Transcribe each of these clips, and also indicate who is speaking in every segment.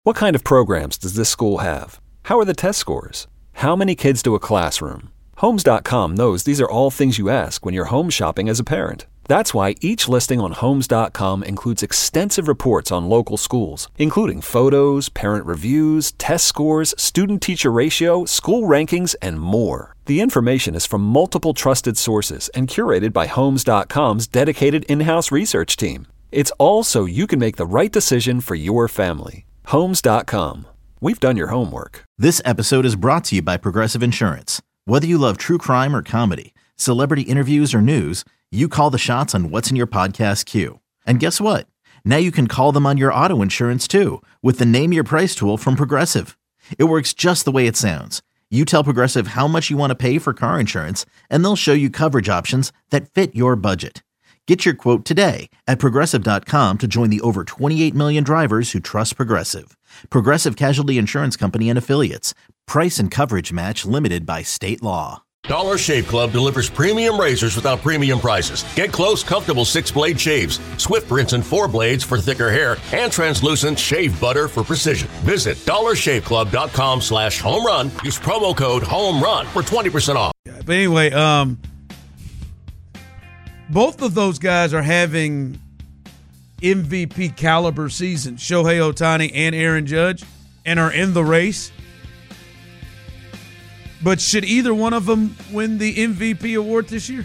Speaker 1: What kind of programs does this school have? How are the test scores? How many kids do a classroom? Homes.com knows these are all things you ask when you're home shopping as a parent. That's why each listing on Homes.com includes extensive reports on local schools, including photos, parent reviews, test scores, student-teacher ratio, school rankings, and more. The information is from multiple trusted sources and curated by Homes.com's dedicated in-house research team. It's all so you can make the right decision for your family. Homes.com. We've done your homework.
Speaker 2: This episode is brought to you by Progressive Insurance. Whether you love true crime or comedy, celebrity interviews or news, you call the shots on what's in your podcast queue. And guess what? Now you can call them on your auto insurance too with the Name Your Price tool from Progressive. It works just the way it sounds. You tell Progressive how much you want to pay for car insurance, and they'll show you coverage options that fit your budget. Get your quote today at Progressive.com to join the over 28 million drivers who trust Progressive. Progressive Casualty Insurance Company and Affiliates. Price and coverage match limited by state law.
Speaker 3: Dollar Shave Club delivers premium razors without premium prices. Get close, comfortable 6-blade shaves, Swift rinse and 4 blades for thicker hair, and translucent shave butter for precision. Visit dollarshaveclub.com/home run. Use promo code HOMERUN for 20% off.
Speaker 4: But anyway, both of those guys are having MVP caliber seasons, Shohei Ohtani and Aaron Judge, and are in the race. But should either one of them win the MVP award this year?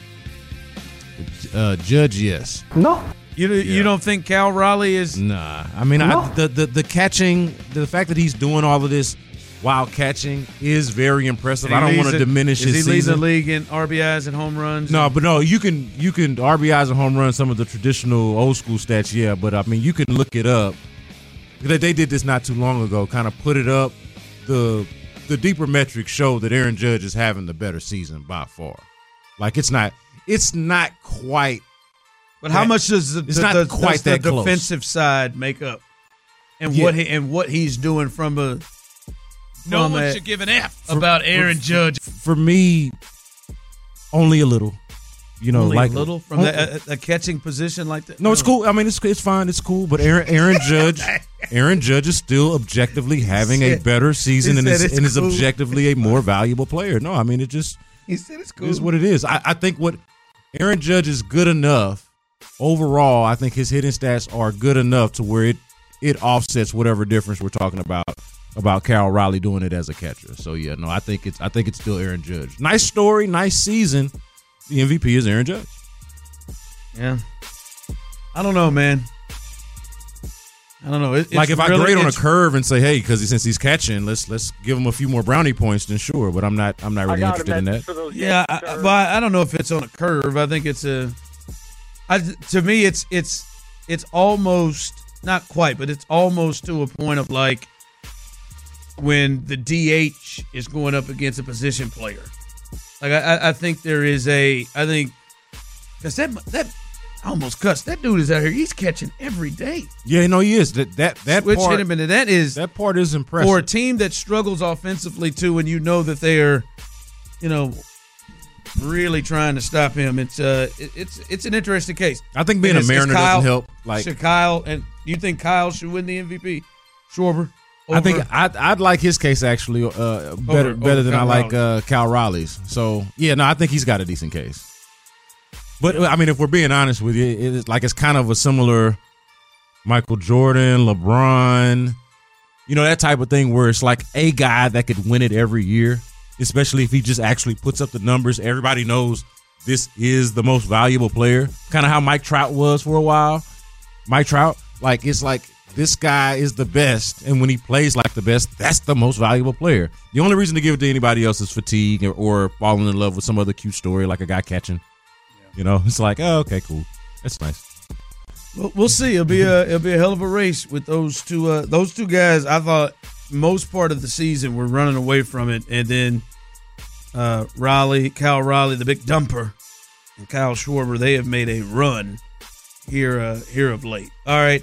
Speaker 5: Judge, yes.
Speaker 6: No.
Speaker 4: You don't think Cal Raleigh is?
Speaker 5: Nah. I mean,
Speaker 6: No.
Speaker 5: the catching, the fact that he's doing all of this while catching is very impressive. I don't want to diminish his season.
Speaker 4: Is he leading the league in RBIs and home runs?
Speaker 5: No, you can RBIs and home runs, some of the traditional old school stats, yeah. But I mean, you can look it up. They did this not too long ago. Kind of put it up. The deeper metrics show that Aaron Judge is having the better season by far. Like it's not quite.
Speaker 4: But how much does the defensive side make up? And what he's doing from a. No one should give an F about Aaron Judge.
Speaker 5: For me, only a little.
Speaker 4: Only like a little from a catching position like that.
Speaker 5: No, it's cool. I mean, it's fine. It's cool. But Aaron Judge is still objectively having a better season and is objectively a more valuable player. No, I mean he said it's cool. It is what it is. I think what Aaron Judge is good enough overall. I think his hitting stats are good enough to where it offsets whatever difference we're talking about Cal Raleigh doing it as a catcher. So yeah, no, I think it's still Aaron Judge. Nice story, nice season. The MVP is Aaron Judge.
Speaker 4: Yeah. I don't know, man. I don't know. It's
Speaker 5: like if I grade on a curve and say, hey, since he's catching, let's give him a few more brownie points, then sure. But I'm not really interested in that.
Speaker 4: Yeah, but I don't know if it's on a curve. I think it's to me, it's almost not quite, but it's almost to a point of like when the DH is going up against a position player. Like I think there is because that I almost cussed. That dude is out here. He's catching every day.
Speaker 5: Yeah, no, he is. That
Speaker 4: Switch
Speaker 5: part,
Speaker 4: hit him, and that part is
Speaker 5: impressive
Speaker 4: for a team that struggles offensively too. And you know that they are, really trying to stop him. It's an interesting case.
Speaker 5: I think being a Mariner doesn't help. Like
Speaker 4: Kyle, and you think Kyle should win the MVP? Schwarber.
Speaker 5: I think I'd like his case actually better than I like Cal Raleigh's. So yeah, no, I think he's got a decent case. But I mean, if we're being honest with you, it's kind of a similar Michael Jordan, LeBron, that type of thing where it's like a guy that could win it every year, especially if he just actually puts up the numbers. Everybody knows this is the most valuable player. Kind of how Mike Trout was for a while. Mike Trout, it's like this guy is the best, and when he plays like the best, that's the most valuable player. The only reason to give it to anybody else is fatigue or falling in love with some other cute story like a guy catching. It's like, oh, okay, cool. That's nice.
Speaker 4: Well, we'll see. It'll be a hell of a race with those two guys. I thought most part of the season we're running away from it, and then Cal Raleigh, the big dumper, and Kyle Schwarber, they have made a run here of late. All right.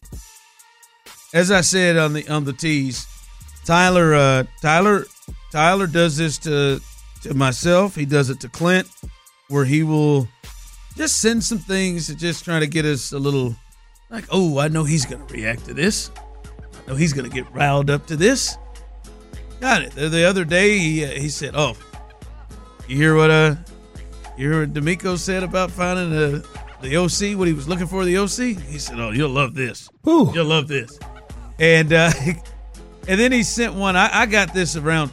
Speaker 4: As I said on the tease, Tyler does this to myself. He does it to Clint, where he will just send some things to just try to get us a little like, oh, I know he's going to react to this. No, he's going to get riled up to this. Got it. The other day, he said, "Oh, you hear what D'Amico said about finding the OC? What he was looking for, the OC?" He said, "Oh, you'll love this.
Speaker 5: Ooh.
Speaker 4: You'll love this." And then he sent one. I got this around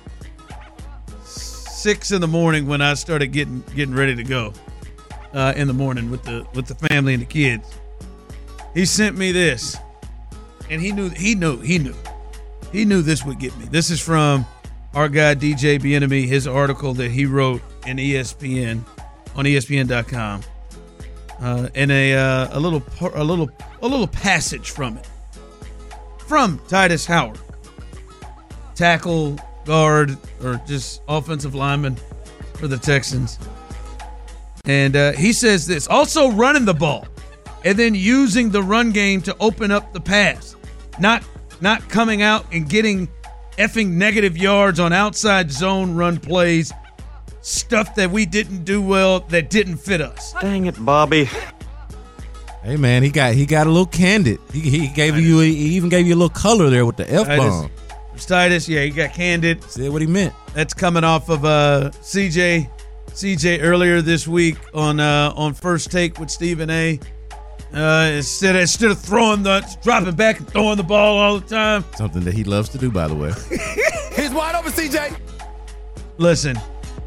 Speaker 4: 6 a.m. when I started getting ready to go in the morning with the family and the kids. He sent me this, and he knew this would get me. This is from our guy DJ Bieniemy, his article that he wrote in ESPN on ESPN.com, and a little passage from it from Tytus Howard, tackle, guard, or just offensive lineman for the Texans. And he says this: also running the ball and then using the run game to open up the pass, not coming out and getting effing negative yards on outside zone run plays, stuff that we didn't do well that didn't fit us.
Speaker 6: Dang it, Bobby.
Speaker 5: Hey man, he got a little candid. He even gave you a little color there with the F-bomb.
Speaker 4: Titus, yeah, he got candid.
Speaker 5: Said what he meant.
Speaker 4: That's coming off of CJ earlier this week on First Take with Stephen A. Instead of dropping back and throwing the ball all the time.
Speaker 5: Something that he loves to do, by the way.
Speaker 7: He's wide open, CJ.
Speaker 4: Listen,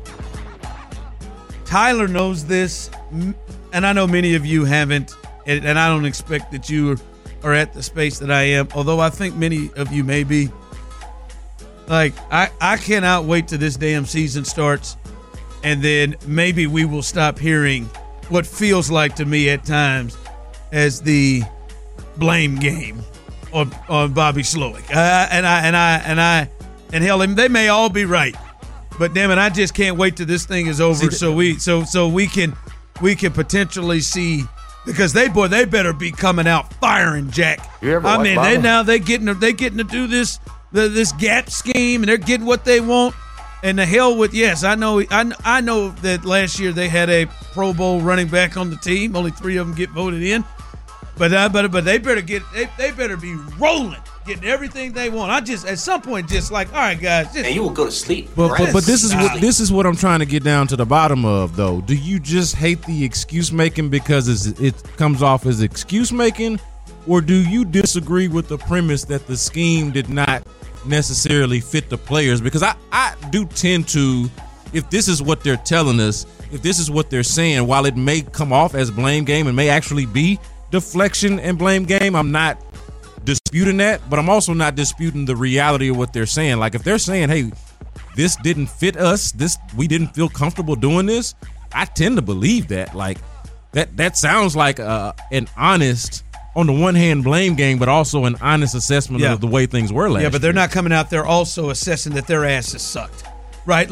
Speaker 4: Tyler knows this, and I know many of you haven't, and I don't expect that you are at the space that I am, although I think many of you may be. Like, I cannot wait till this damn season starts, and then maybe we will stop hearing what feels like to me at times as the blame game on Bobby Slowick. And hell, they may all be right, but damn it, I just can't wait till this thing is over so we can potentially see, because they better be coming out firing, Jack. I mean, they getting to do this gap scheme, and they're getting what they want. And the hell with, yes, I know that last year they had a Pro Bowl running back on the team. Only 3 of them get voted in. But they better be rolling, getting everything they want. I just, at some point, just like, all right, guys.
Speaker 6: And you will go to sleep.
Speaker 5: But this is what I'm trying to get down to the bottom of, though. Do you just hate the excuse making because it comes off as excuse making, or do you disagree with the premise that the scheme did not necessarily fit the players? Because I do tend to, if this is what they're telling us, if this is what they're saying, while it may come off as blame game and may actually be deflection and blame game, I'm not disputing that, but I'm also not disputing the reality of what they're saying. Like, if they're saying, hey, this didn't fit us, we didn't feel comfortable doing this, I tend to believe that. Like, that sounds like an honest, on the one hand, blame game, but also an honest assessment of the way things were last year.
Speaker 4: Yeah, but they're not coming out there also assessing that their asses sucked. Right?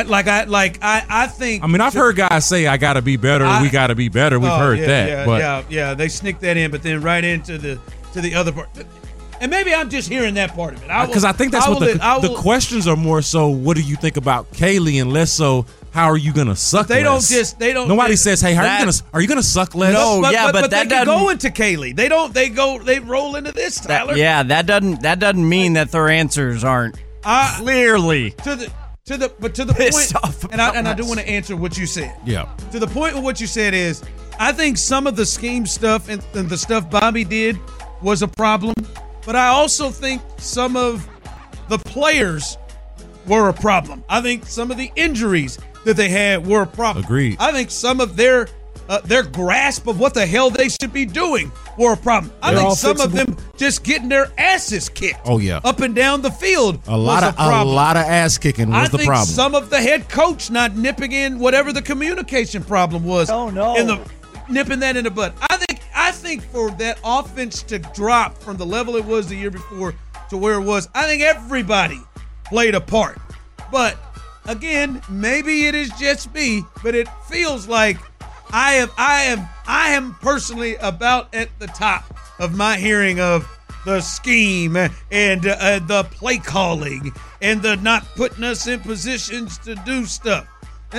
Speaker 4: I think. I
Speaker 5: mean, I've heard guys say, I got to be better, we got to be better. We've heard that.
Speaker 4: Yeah. They sneak that in, but then right into the other part. And maybe I'm just hearing that part of it.
Speaker 5: Because I think that's the questions are more so, what do you think about Kaylee, and less so, how are you going to suck less? Nobody says, hey, are you going to suck less?
Speaker 4: No, but that doesn't go into Kaylee. They roll into this, Tyler.
Speaker 8: That doesn't mean that their answers aren't clearly
Speaker 4: to the point, and I do want to answer what you said.
Speaker 5: Yeah.
Speaker 4: To the point of what you said is, I think some of the scheme stuff and the stuff Bobby did was a problem, but I also think some of the players were a problem. I think some of the injuries that they had were a problem.
Speaker 5: Agreed.
Speaker 4: I think some of their grasp of what the hell they should be doing were a problem. I think some of them just getting their asses kicked.
Speaker 5: Oh yeah,
Speaker 4: up and down the field.
Speaker 5: A lot of ass kicking was the problem.
Speaker 4: I think some of the head coach not nipping in whatever the communication problem was.
Speaker 8: Oh no,
Speaker 4: nipping that in the butt. I think for that offense to drop from the level it was the year before to where it was, I think everybody played a part. But again, maybe it is just me, but it feels like I am personally about at the top of my hearing of the scheme and the play calling and the not putting us in positions to do stuff. And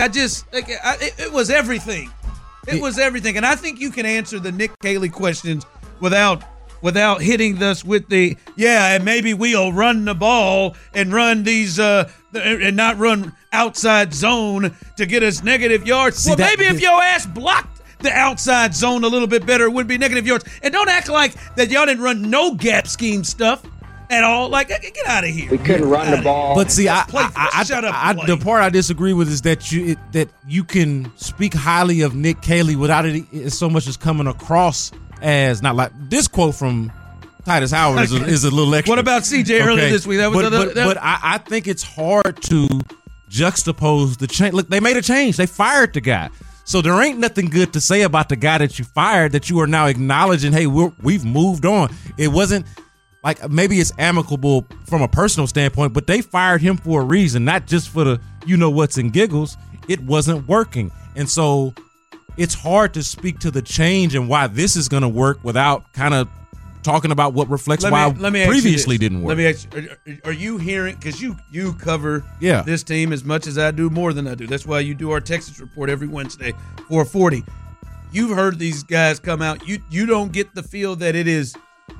Speaker 4: it was everything. It was everything. And I think you can answer the Nick Caley questions without without hitting us with the, and maybe we'll run the ball and run these and not run outside zone to get us negative yards. Maybe if your ass blocked the outside zone a little bit better, it would be negative yards. And don't act like that y'all didn't run no gap scheme stuff at all. Like, get out of here.
Speaker 9: We couldn't run the ball.
Speaker 5: But see, the part I disagree with is that you can speak highly of Nick Caley without it so much as coming across as not like this quote from Titus Howard is a little extra.
Speaker 4: What about CJ earlier this week?
Speaker 5: But I think it's hard to juxtapose the change. Look, they made a change. They fired the guy. So there ain't nothing good to say about the guy that you fired that you are now acknowledging, hey, we've moved on. It wasn't like, maybe it's amicable from a personal standpoint, but they fired him for a reason, not just for the what's and giggles. It wasn't working. And so it's hard to speak to the change and why this is going to work without kind of talking about what reflects why previously didn't work.
Speaker 4: Let me ask you, are you hearing, because you cover this team as much as I do, more than I do. That's why you do our Texas Report every Wednesday, 4:40. You've heard these guys come out. You don't get the feel that it is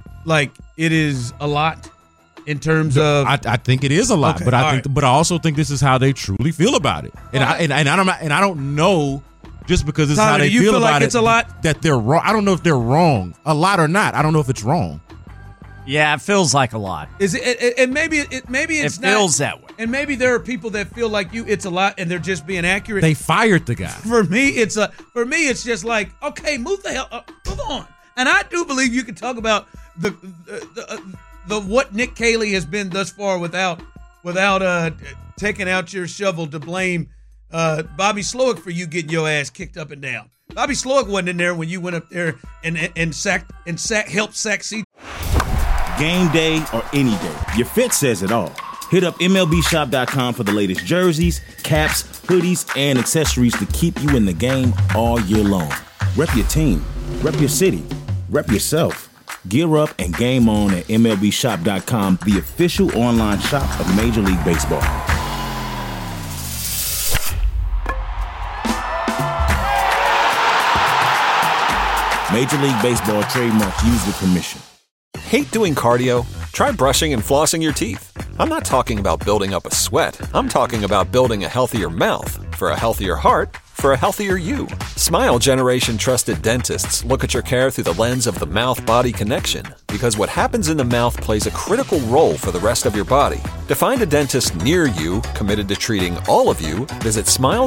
Speaker 4: a lot in terms of.
Speaker 5: I think it is a lot, but I also think this is how they truly feel about it. And I don't know. Just because this is how they feel about it,
Speaker 4: it's a lot?
Speaker 5: That they're wrong. I don't know if they're wrong, a lot or not. I don't know if it's wrong.
Speaker 8: Yeah, it feels like a lot.
Speaker 4: Is it? And maybe it's not.
Speaker 8: It feels that way.
Speaker 4: And maybe there are people that feel like it's a lot, and they're just being accurate.
Speaker 5: They fired the guy.
Speaker 4: For me, it's just like, okay, move on. And I do believe you can talk about the what Nick Caley has been thus far without taking out your shovel to blame Bobby Slowick for you getting your ass kicked up and down. Bobby Slowick wasn't in there when you went up there and helped sack CJ.
Speaker 10: Game day or any day, your fit says it all. Hit up MLBshop.com for the latest jerseys, caps, hoodies, and accessories to keep you in the game all year long. Rep your team, rep your city, rep yourself. Gear up and game on at MLBshop.com, the official online shop of Major League Baseball. Major League Baseball trademark used with permission.
Speaker 1: Hate doing cardio? Try brushing and flossing your teeth. I'm not talking about building up a sweat. I'm talking about building a healthier mouth for a healthier heart for a healthier you. Smile Generation trusted dentists look at your care through the lens of the mouth-body connection, because what happens in the mouth plays a critical role for the rest of your body. To find a dentist near you committed to treating all of you, visit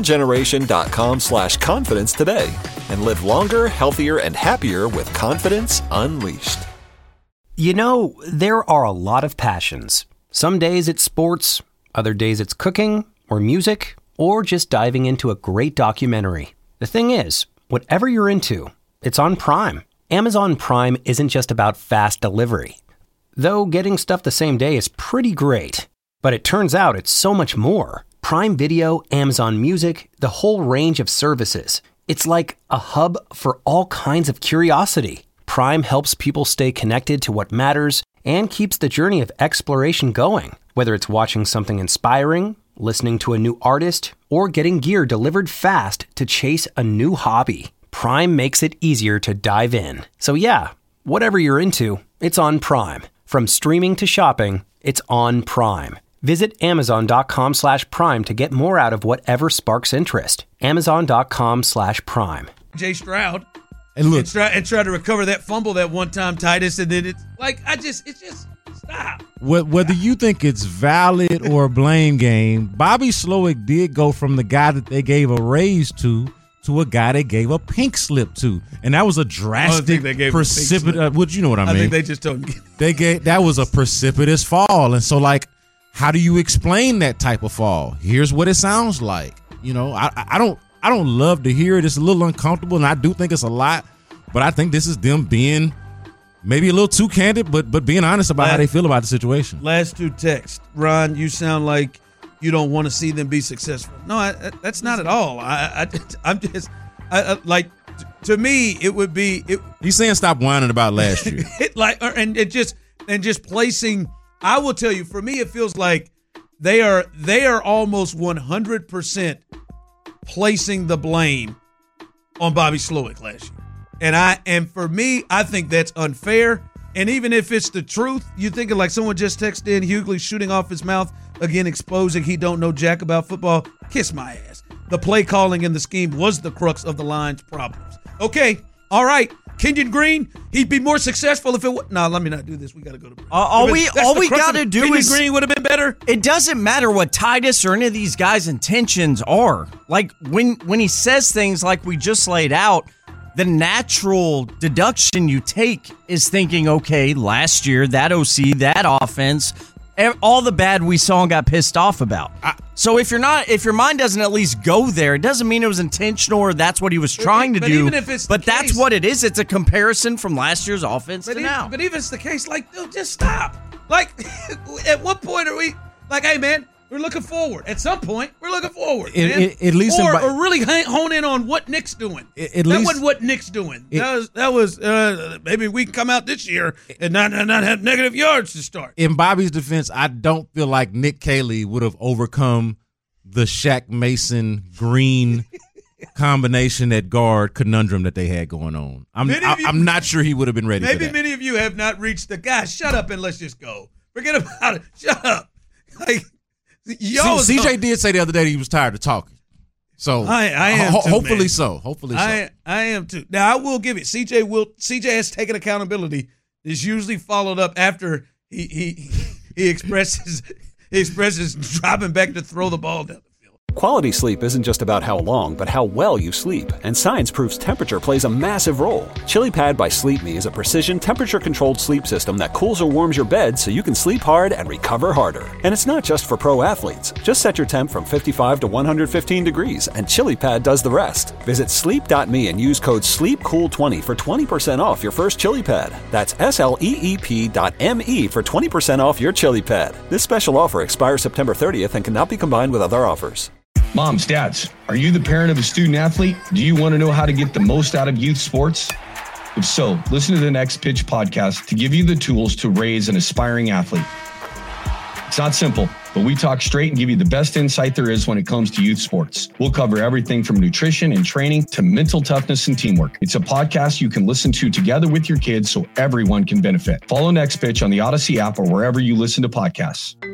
Speaker 1: smilegeneration.com/confidence today and live longer, healthier, and happier with confidence unleashed.
Speaker 11: You know, there are a lot of passions. Some days it's sports, other days it's cooking or music, or just diving into a great documentary. The thing is, whatever you're into, it's on Prime. Amazon Prime isn't just about fast delivery. Though getting stuff the same day is pretty great. But it turns out it's so much more. Prime Video, Amazon Music, the whole range of services. It's like a hub for all kinds of curiosity. Prime helps people stay connected to what matters and keeps the journey of exploration going. Whether it's watching something inspiring, listening to a new artist, or getting gear delivered fast to chase a new hobby, Prime makes it easier to dive in. So yeah, whatever you're into, it's on Prime. From streaming to shopping, it's on Prime. Visit Amazon.com/Prime to get more out of whatever sparks interest. Amazon.com/Prime.
Speaker 4: Jay Stroud.
Speaker 5: And look,
Speaker 4: and try to recover that fumble that one time, Titus, and then it's just stop.
Speaker 5: Whether you think it's valid or a blame game, Bobby Slowick did go from the guy that they gave a raise to a guy they gave a pink slip to, and that was a drastic, precipitous. What you know what I mean?
Speaker 4: I think they just don't.
Speaker 5: That was a precipitous fall, and so like, how do you explain that type of fall? Here's what it sounds like. You know, I don't love to hear it. It's a little uncomfortable, and I do think it's a lot. But I think this is them being maybe a little too candid, but being honest about how they feel about the situation.
Speaker 4: Last two texts. Ron, you sound like you don't want to see them be successful. No, that's not at all. To me, it would be.
Speaker 5: He's saying stop whining about last year.
Speaker 4: and just placing. I will tell you, for me, it feels like they are almost 100% placing the blame on Bobby Slowick last year. And for me, I think that's unfair. And even if it's the truth, you thinking like someone just texted in, Hughley shooting off his mouth, again exposing he don't know jack about football. Kiss my ass. The play calling and the scheme was the crux of the Lions' problems. Okay, all right. Kenyon Green, he'd be more successful if it was. No, let me not do this. We got to go to break.
Speaker 8: All we got to do
Speaker 4: Kenyon
Speaker 8: is
Speaker 4: Green would have been better.
Speaker 8: It doesn't matter what Titus or any of these guys' intentions are. Like when he says things like we just laid out, the natural deduction you take is thinking, okay, last year, that OC, that offense, all the bad we saw and got pissed off about. So if your mind doesn't at least go there, it doesn't mean it was intentional or that's what he was trying to do.
Speaker 4: Even if it's
Speaker 8: but that's what it is. It's a comparison from last year's offense to now.
Speaker 4: But even if it's the case, like, dude, just stop. Like, at what point are we like, hey, man, we're looking forward. At some point, we're looking forward.
Speaker 5: At least
Speaker 4: or really hone in on what Nick's doing. That wasn't what Nick's doing. That was maybe we can come out this year and not have negative yards to start.
Speaker 5: In Bobby's defense, I don't feel like Nick Caley would have overcome the Shaq Mason Green combination at guard conundrum that they had going on. I'm not sure he would have been ready for that.
Speaker 4: Maybe many of you have not reached the guys. Shut up and let's just go. Forget about it. Shut up. Like,
Speaker 5: CJ did say the other day that he was tired of talking. So
Speaker 4: I am too,
Speaker 5: hopefully
Speaker 4: man.
Speaker 5: so. Hopefully
Speaker 4: I am too. Now I will give it. CJ has taken accountability. It's usually followed up after he expresses dropping back to throw the ball down.
Speaker 1: Quality sleep isn't just about how long, but how well you sleep. And science proves temperature plays a massive role. ChiliPad by Sleep Me is a precision temperature-controlled sleep system that cools or warms your bed so you can sleep hard and recover harder. And it's not just for pro athletes. Just set your temp from 55 to 115 degrees, and ChiliPad does the rest. Visit sleep.me and use code SLEEPCOOL20 for 20% off your first ChiliPad. That's SLEEP.me for 20% off your ChiliPad. This special offer expires September 30th and cannot be combined with other offers.
Speaker 9: Moms, dads, are you the parent of a student athlete? Do you want to know how to get the most out of youth sports? If so, listen to the Next Pitch podcast to give you the tools to raise an aspiring athlete. It's not simple, but we talk straight and give you the best insight there is when it comes to youth sports. We'll cover everything from nutrition and training to mental toughness and teamwork. It's a podcast you can listen to together with your kids so everyone can benefit. Follow Next Pitch on the Odyssey app or wherever you listen to podcasts.